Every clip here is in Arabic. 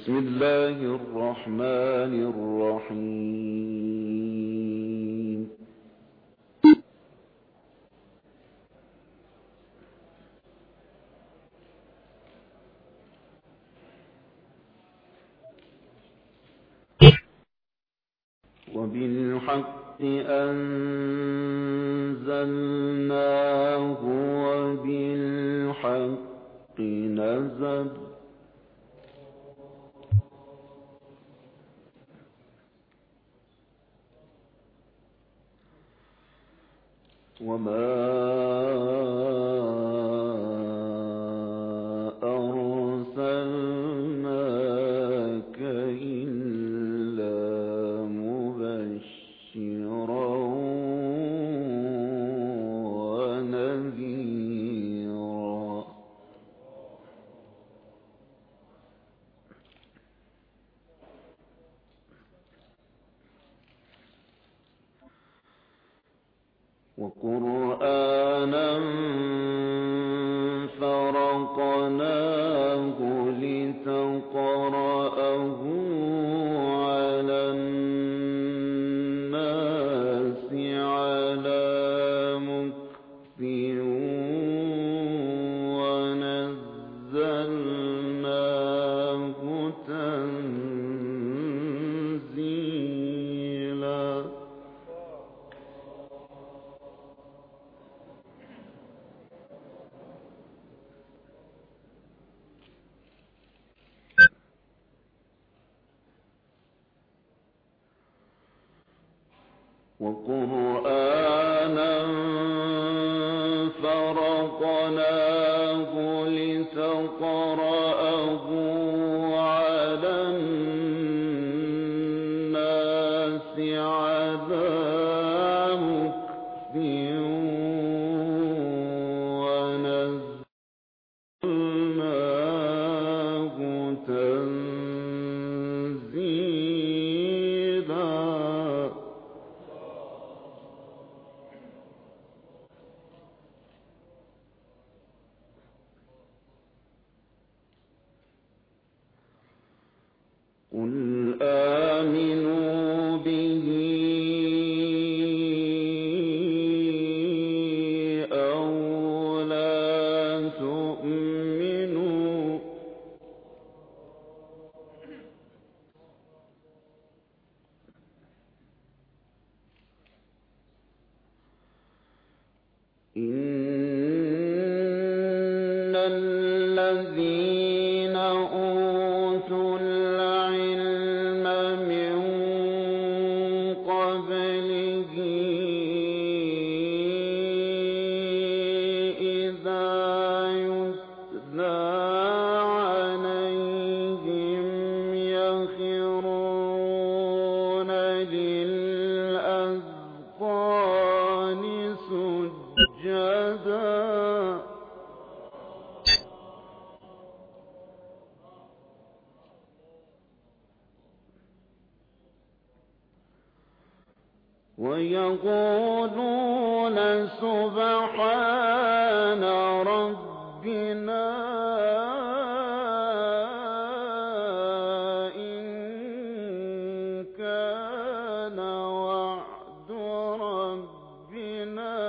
بسم الله الرحمن الرحيم. وبالحق أنزلناه وبالحق نزل وما أرسلناك إلا مبشرا ونذيرا. وقرآنا فرقناه لتقرأه على الناس على مكث ونزلناه تنزيلا. وقرآنا فرقناه لتقرأه على الناس على مكث ونزلناه تنزيلا. قل آمنوا به أو لا تؤمنوا إن الذين أوتوا العلم من قبله إذا يتلى عليهم يخرون للأذقان سجدا ويقولون سبحان ربنا إن كان وعد ربنا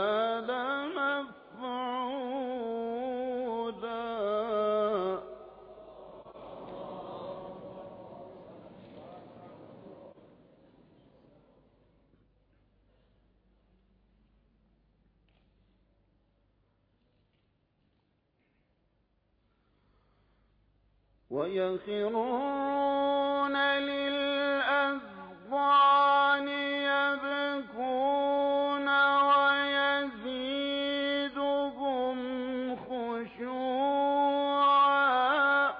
لمفعولا. ويخرون للأذقان يبكون ويزيدهم خشوعا.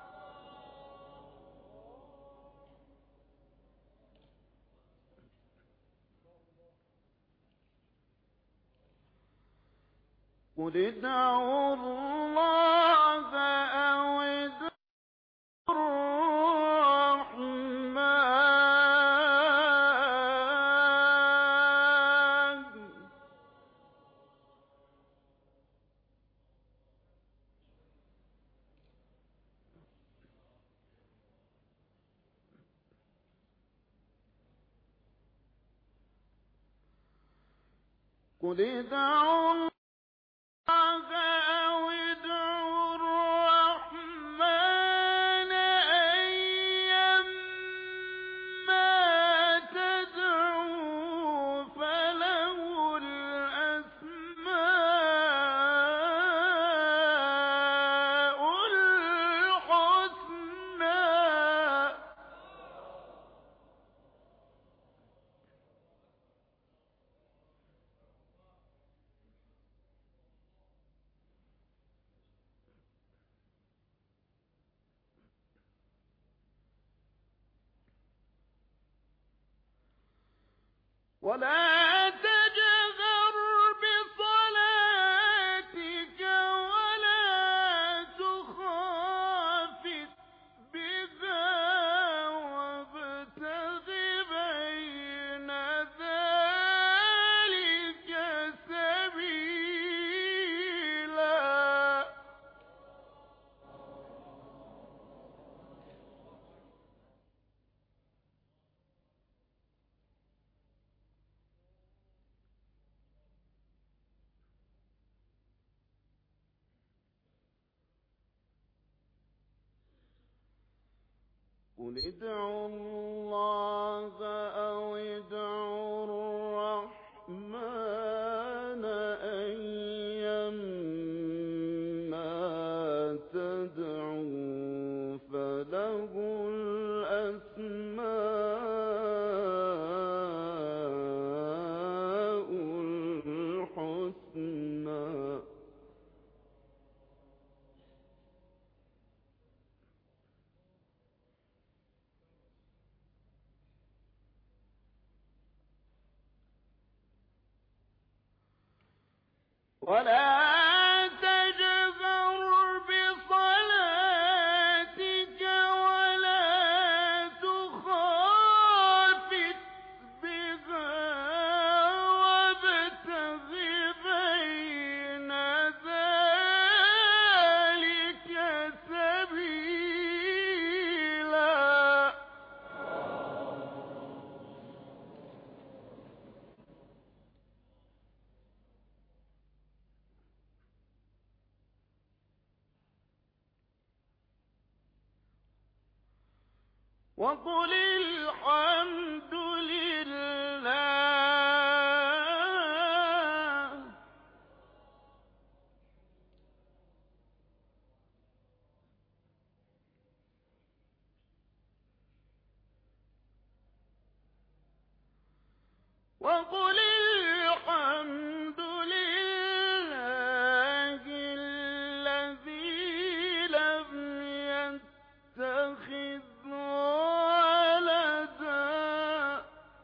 قل ادعوا الله أو ادعوا الرحمن قل ادعوا الله أو ادعوا الرحمن أيما تدعوا فله الأسماء الحسنى. ولا تجهر بصلاتك ولا تخافت بها وابتغ بين ذلك سبيلا. قل ادعوا الله أو ادعوا الرحمن أيما تدعوا فله الأسماء الحسنى. ولا تجهر بصلاتك ولا تخافت بها وابتغ بين ذلك سبيلا. وقل الحمد لله. وقل الحمد لله الذي لم يتخذ ولدا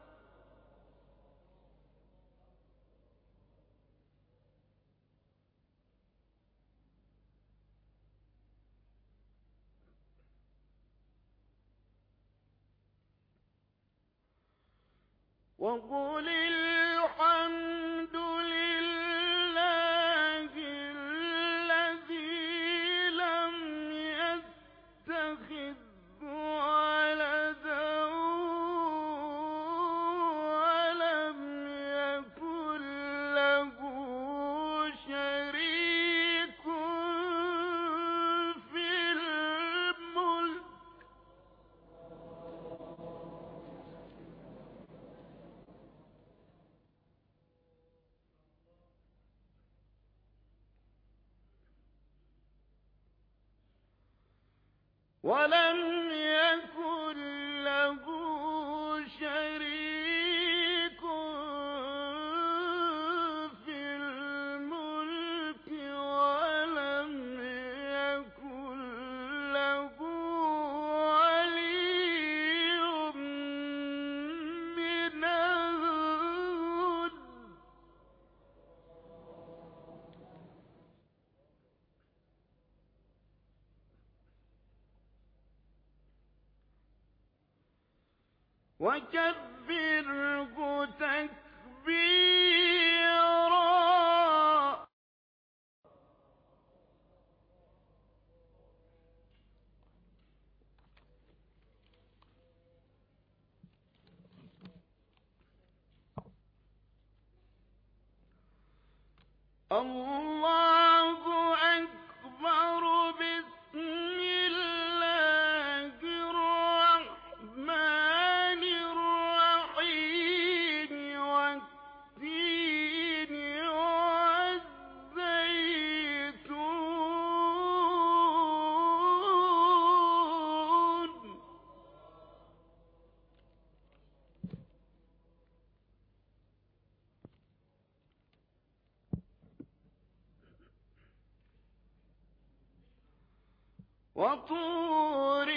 وقل الحمد لله الذي لم يتخذ ولدا ولم يكن له شريك في الملك ولم يكن له شريك في الملك ولم يكن له ولي من الذل. وكبره تكبيرا. الله أكبر. بسم الله الرحمن الرحيم. والتين والزيتون. وطور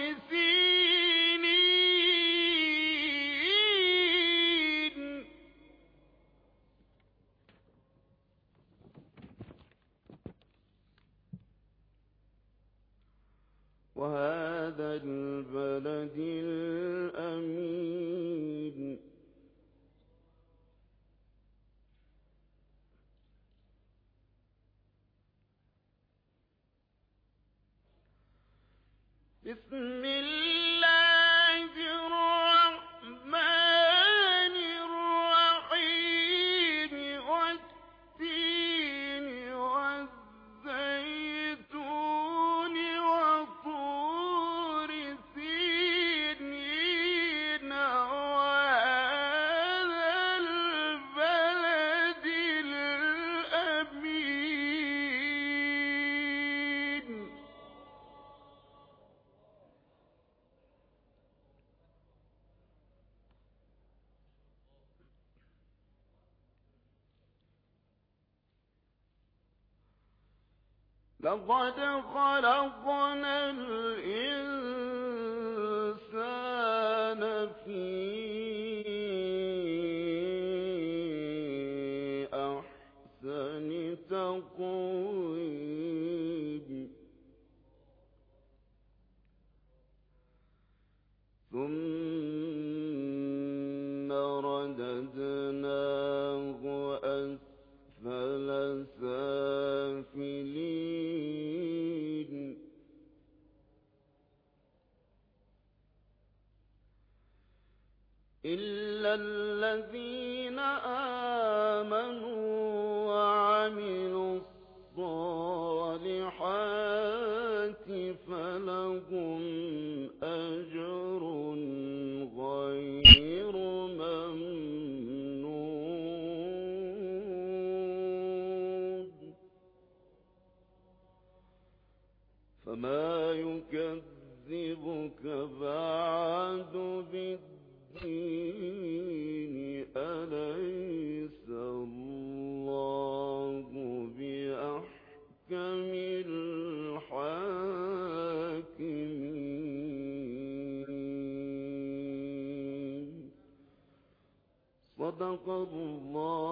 سينين. وهذا البلد الأمين. بسم الله الرحمن الرحيم. والتين والزيتون وطور سينين. وهذا البلد الأمين. لقد خلقنا الإنسان في أحسن تقويم. ثم رددناه أسفل سافلين. إلا الذين آمنوا وعملوا الصالحات فلهم أجر غير ممنون. فما يكذبك بعد بالدين. أليس الله بأحكم الحاكمين. صدق الله